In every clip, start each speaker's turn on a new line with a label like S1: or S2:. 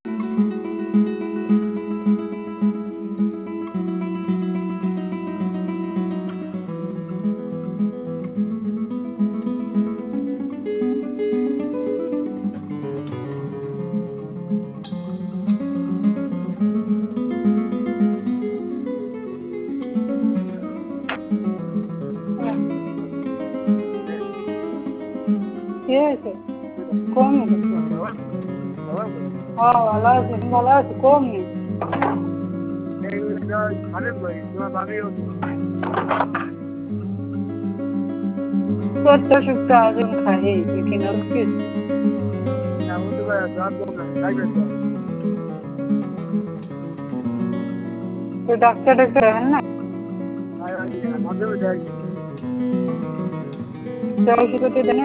S1: Yes, come. Oh, Allah, come. तो शुक्र आजम खाए लेकिन और किस तो डॉक्टर है ना चौशी को देना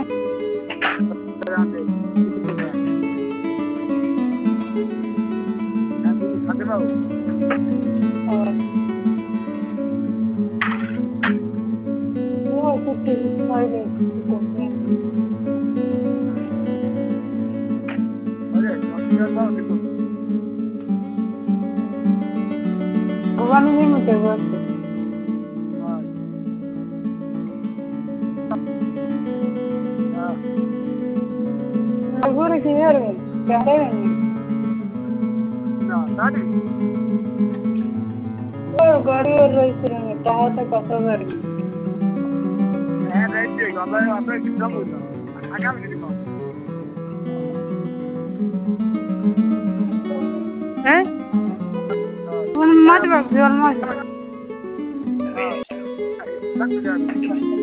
S1: भगवान नहीं मुझे बस अगुर की यार क्या है ना साड़ी ओ गाड़ी और रही रहे कहाँ तक कसर गाड़ी है रही है गाड़ी आपने कितना बोला आगे में कितना है मत बाप जोर मत